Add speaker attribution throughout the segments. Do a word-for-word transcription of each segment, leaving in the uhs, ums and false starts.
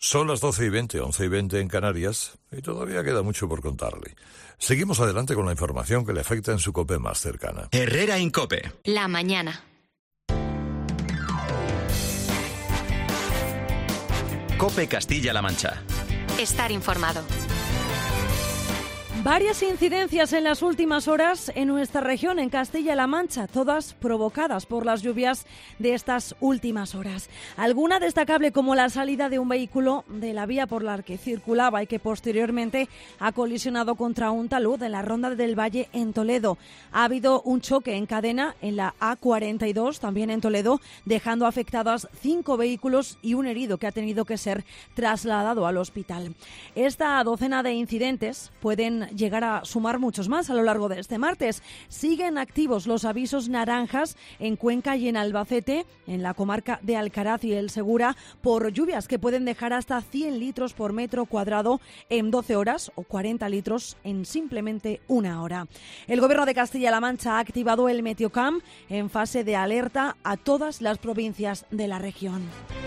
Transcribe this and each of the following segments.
Speaker 1: Son las doce y veinte, once y veinte en Canarias, y todavía queda mucho por contarle. Seguimos adelante con la información que le afecta en su COPE más cercana.
Speaker 2: Herrera en COPE.
Speaker 3: La mañana.
Speaker 2: COPE Castilla-La Mancha.
Speaker 3: Estar informado.
Speaker 4: Varias incidencias en las últimas horas en nuestra región, en Castilla-La Mancha, todas provocadas por las lluvias de estas últimas horas. Alguna destacable como la salida de un vehículo de la vía por la que circulaba y que posteriormente ha colisionado contra un talud en la Ronda del Valle en Toledo. Ha habido un choque en cadena en la A cuarenta y dos, también en Toledo, dejando afectadas cinco vehículos y un herido que ha tenido que ser trasladado al hospital. Esta docena de incidentes pueden llegar a sumar muchos más a lo largo de este martes. Siguen activos los avisos naranjas en Cuenca y en Albacete, en la comarca de Alcaraz y El Segura, por lluvias que pueden dejar hasta cien litros por metro cuadrado en doce horas o cuarenta litros en simplemente una hora. El Gobierno de Castilla-La Mancha ha activado el Meteocam en fase de alerta a todas las provincias de la región.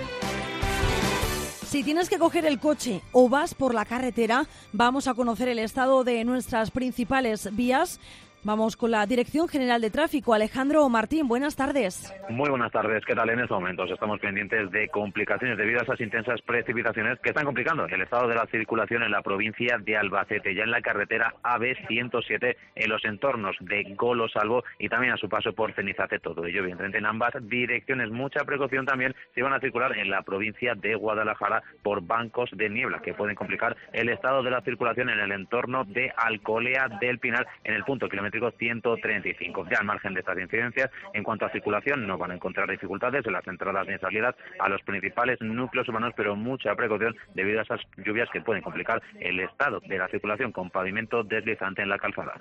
Speaker 4: Si tienes que coger el coche o vas por la carretera, vamos a conocer el estado de nuestras principales vías. Vamos con la Dirección General de Tráfico. Alejandro Martín, buenas tardes.
Speaker 5: Muy buenas tardes. ¿Qué tal? En estos momentos estamos pendientes de complicaciones debido a esas intensas precipitaciones que están complicando el estado de la circulación en la provincia de Albacete, ya en la carretera A B ciento siete, en los entornos de Golosalvo y también a su paso por Cenizate. Todo ello, evidentemente, en ambas direcciones. Mucha precaución también si van a circular en la provincia de Guadalajara por bancos de niebla que pueden complicar el estado de la circulación en el entorno de Alcolea del Pinar, en el punto kilómetro ciento treinta y cinco. Ya al margen de estas incidencias, en cuanto a circulación, no van a encontrar dificultades en las entradas ni salidas a los principales núcleos urbanos, pero mucha precaución debido a esas lluvias que pueden complicar el estado de la circulación con pavimento deslizante en la calzada.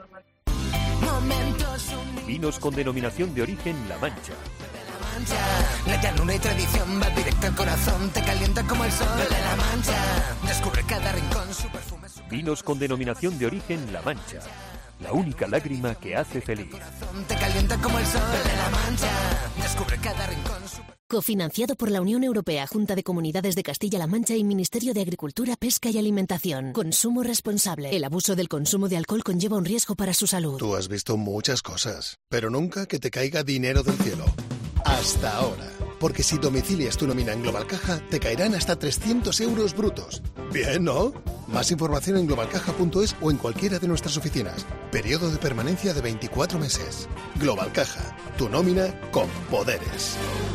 Speaker 6: Vinos con denominación de origen La Mancha.
Speaker 7: La llanura y tradición va directo al corazón, te calienta como el sol de La Mancha. Descubre cada rincón, su perfume.
Speaker 6: Vinos con denominación de origen La Mancha. La única lágrima que hace feliz.
Speaker 7: Te calienta como el sol de La Mancha. Descubre cada rincón.
Speaker 8: Cofinanciado por la Unión Europea, Junta de Comunidades de Castilla-La Mancha y Ministerio de Agricultura, Pesca y Alimentación. Consumo responsable. El abuso del consumo de alcohol conlleva un riesgo para su salud.
Speaker 9: Tú has visto muchas cosas, pero nunca que te caiga dinero del cielo. Hasta ahora. Porque si domicilias tu nómina en Global Caja, te caerán hasta trescientos euros brutos. Bien, ¿no? Más información en global caja punto es o en cualquiera de nuestras oficinas. Periodo de permanencia de veinticuatro meses. Global Caja, tu nómina con poderes.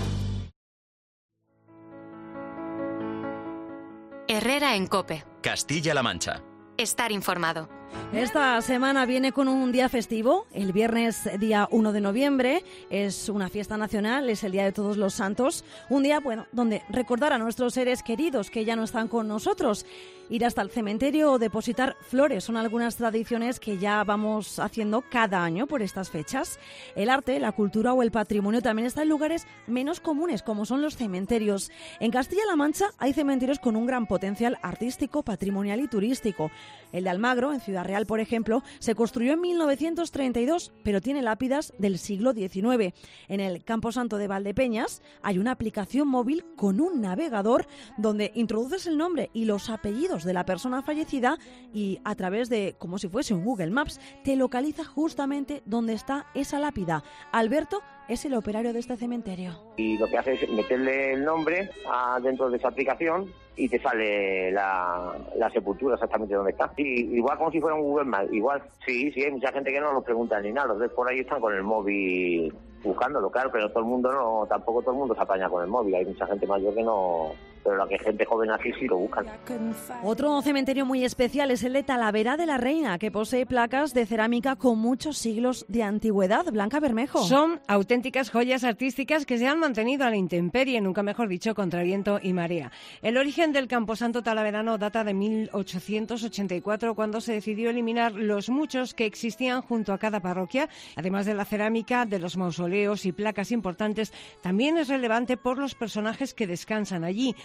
Speaker 3: Herrera en COPE.
Speaker 2: Castilla-La Mancha.
Speaker 3: Estar informado.
Speaker 4: Esta semana viene con un día festivo. El viernes, día uno de noviembre, es una fiesta nacional, es el Día de Todos los Santos. Un día, bueno, donde recordar a nuestros seres queridos que ya no están con nosotros. Ir hasta el cementerio o depositar flores son algunas tradiciones que ya vamos haciendo cada año por estas fechas. El arte, la cultura o el patrimonio también está en lugares menos comunes, como son los cementerios. En Castilla-La Mancha hay cementerios con un gran potencial artístico, patrimonial y turístico. El de Almagro, en Ciudad Real, por ejemplo, se construyó en mil novecientos treinta y dos, pero tiene lápidas del siglo diecinueve. En el Camposanto de Valdepeñas hay una aplicación móvil con un navegador donde introduces el nombre y los apellidos de la persona fallecida y a través de, como si fuese un Google Maps, te localiza justamente donde está esa lápida. Alberto es el operario de este cementerio.
Speaker 10: Y lo que hace es meterle el nombre a, dentro de esa aplicación y te sale la, la sepultura exactamente donde está. Y, igual como si fuera un Google Maps, igual, sí, sí, hay mucha gente que no nos pregunta ni nada, los ves por ahí están con el móvil buscándolo, claro, pero todo el mundo no, tampoco todo el mundo se apaña con el móvil, hay mucha gente mayor que no, pero la que gente joven así sí lo buscan.
Speaker 4: Otro cementerio muy especial es el de Talavera de la Reina, que posee placas de cerámica con muchos siglos de antigüedad. Blanca Bermejo.
Speaker 11: Son auténticas joyas artísticas que se han mantenido a la intemperie, nunca mejor dicho, contra viento y marea. El origen del Camposanto talaverano data de mil ochocientos ochenta y cuatro, cuando se decidió eliminar los muchos que existían junto a cada parroquia. Además de la cerámica, de los mausoleos y placas importantes, también es relevante por los personajes que descansan allí.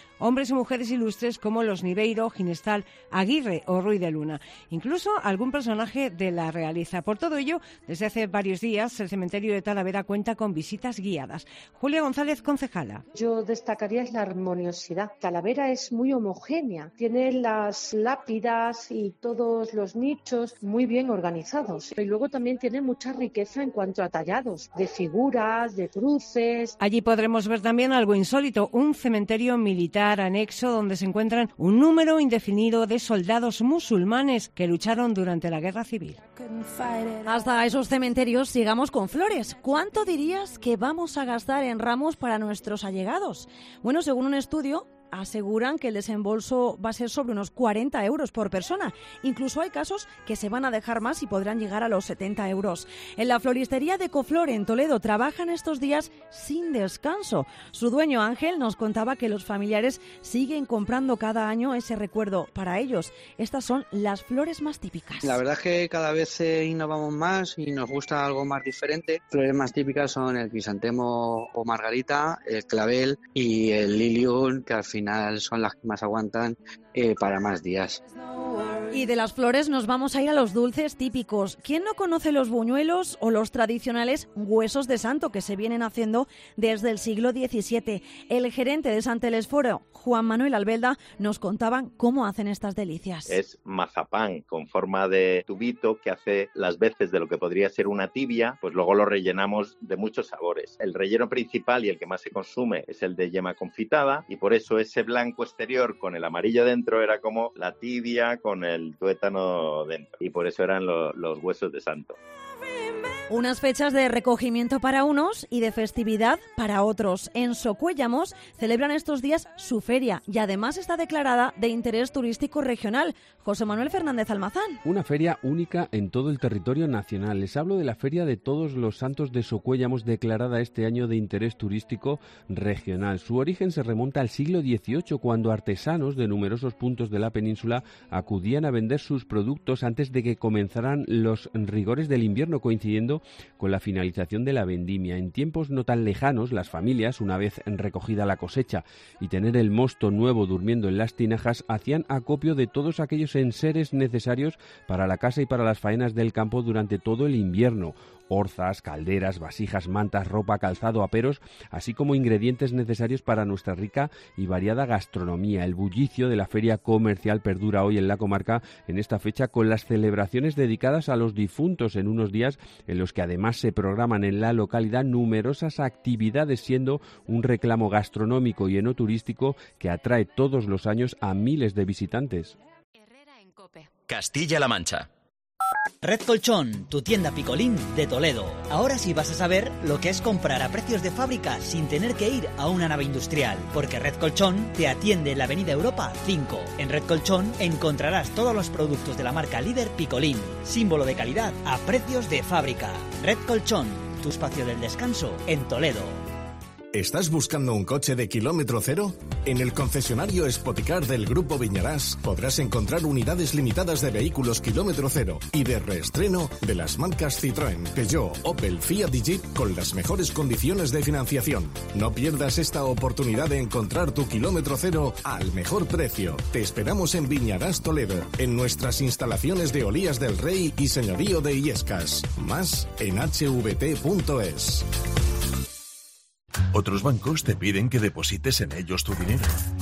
Speaker 11: hombres y mujeres ilustres como los Niveiro, Ginestal, Aguirre o Ruy de Luna, incluso algún personaje de la realeza. Por todo ello, desde hace varios días, el cementerio de Talavera cuenta con visitas guiadas. Julia González, concejala.
Speaker 12: Yo destacaría la armoniosidad. Talavera es muy homogénea, tiene las lápidas y todos los nichos muy bien organizados. Y luego también tiene mucha riqueza en cuanto a tallados, de figuras, de cruces.
Speaker 11: Allí podremos ver también algo insólito, un cementerio militar anexo donde se encuentran un número indefinido de soldados musulmanes que lucharon durante la Guerra Civil.
Speaker 4: Hasta esos cementerios sigamos con flores. ¿Cuánto dirías que vamos a gastar en ramos para nuestros allegados? Bueno, según un estudio, aseguran que el desembolso va a ser sobre unos cuarenta euros por persona. Incluso hay casos que se van a dejar más y podrán llegar a los setenta euros. En la floristería de Ecoflor en Toledo trabajan estos días sin descanso. Su dueño Ángel nos contaba que los familiares siguen comprando cada año ese recuerdo para ellos. Estas son las flores más típicas.
Speaker 13: La verdad es que cada vez eh, innovamos más y nos gusta algo más diferente. Flores más típicas son el crisantemo o margarita, el clavel y el lilium, que al final final son las que más aguantan eh, para más días.
Speaker 4: Y de las flores nos vamos a ir a los dulces típicos. ¿Quién no conoce los buñuelos o los tradicionales huesos de santo que se vienen haciendo desde el siglo diecisiete? El gerente de Sant Telesforo, Juan Manuel Albelda, nos contaban cómo hacen estas delicias.
Speaker 14: Es mazapán con forma de tubito que hace las veces de lo que podría ser una tibia, pues luego lo rellenamos de muchos sabores. El relleno principal y el que más se consume es el de yema confitada y por eso ese blanco exterior con el amarillo dentro era como la tibia con el el tuétano dentro y por eso eran lo, los huesos de santo.
Speaker 4: Unas fechas de recogimiento para unos y de festividad para otros. En Socuéllamos celebran estos días su feria y además está declarada de interés turístico regional. José Manuel Fernández Almazán.
Speaker 15: Una feria única en todo el territorio nacional. Les hablo de la Feria de Todos los Santos de Socuéllamos, declarada este año de interés turístico regional. Su origen se remonta al siglo dieciocho, cuando artesanos de numerosos puntos de la península acudían a vender sus productos antes de que comenzaran los rigores del invierno, coincidiendo con la finalización de la vendimia. En tiempos no tan lejanos, las familias, una vez recogida la cosecha y tener el mosto nuevo durmiendo en las tinajas, hacían acopio de todos aquellos enseres necesarios para la casa y para las faenas del campo durante todo el invierno. Orzas, calderas, vasijas, mantas, ropa, calzado, aperos, así como ingredientes necesarios para nuestra rica y variada gastronomía. El bullicio de la feria comercial perdura hoy en la comarca en esta fecha, con las celebraciones dedicadas a los difuntos en unos días en los que además se programan en la localidad numerosas actividades, siendo un reclamo gastronómico y enoturístico que atrae todos los años a miles de visitantes.
Speaker 2: Castilla-La Mancha.
Speaker 16: Red Colchón, tu tienda Picolín de Toledo. Ahora sí vas a saber lo que es comprar a precios de fábrica sin tener que ir a una nave industrial, porque Red Colchón te atiende en la Avenida Europa cinco. En Red Colchón encontrarás todos los productos de la marca líder Picolín, símbolo de calidad a precios de fábrica. Red Colchón, tu espacio del descanso en Toledo.
Speaker 17: ¿Estás buscando un coche de kilómetro cero? En el concesionario Spoticar del Grupo Viñarás podrás encontrar unidades limitadas de vehículos kilómetro cero y de reestreno de las marcas Citroën, Peugeot, Opel, Fiat y Jeep con las mejores condiciones de financiación. No pierdas esta oportunidad de encontrar tu kilómetro cero al mejor precio. Te esperamos en Viñarás, Toledo, en nuestras instalaciones de Olías del Rey y Señorío de Illescas. Más en h v t punto es.
Speaker 18: Otros bancos te piden que deposites en ellos tu dinero.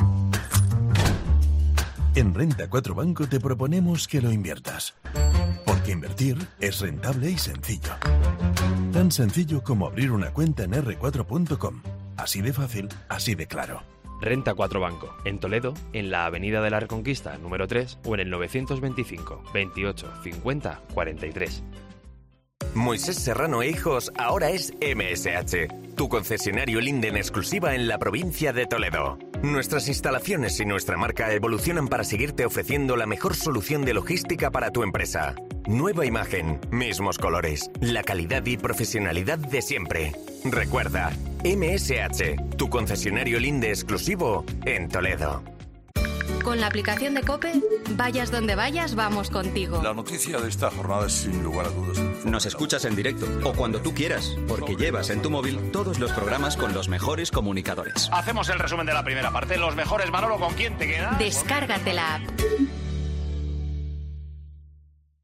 Speaker 18: En Renta cuatro Banco te proponemos que lo inviertas. Porque invertir es rentable y sencillo. Tan sencillo como abrir una cuenta en erre cuatro punto com. Así de fácil, así de claro.
Speaker 19: Renta cuatro Banco, en Toledo, en la Avenida de la Reconquista, número tres, o en el novecientos veinticinco, veintiocho, cincuenta, cuarenta y tres.
Speaker 20: Moisés Serrano e Hijos ahora es eme ese hache, tu concesionario Linde en exclusiva en la provincia de Toledo. Nuestras instalaciones y nuestra marca evolucionan para seguirte ofreciendo la mejor solución de logística para tu empresa. Nueva imagen, mismos colores, la calidad y profesionalidad de siempre. Recuerda, eme ese hache, tu concesionario Linde exclusivo en Toledo.
Speaker 3: Con la aplicación de COPE, vayas donde vayas, vamos contigo.
Speaker 1: La noticia de esta jornada es sin lugar a dudas.
Speaker 2: Nos escuchas en directo o cuando tú quieras, porque llevas en tu móvil todos los programas con los mejores comunicadores.
Speaker 21: Hacemos el resumen de la primera parte. Los mejores, Manolo, ¿con quién te quedas?
Speaker 3: Descárgate la app.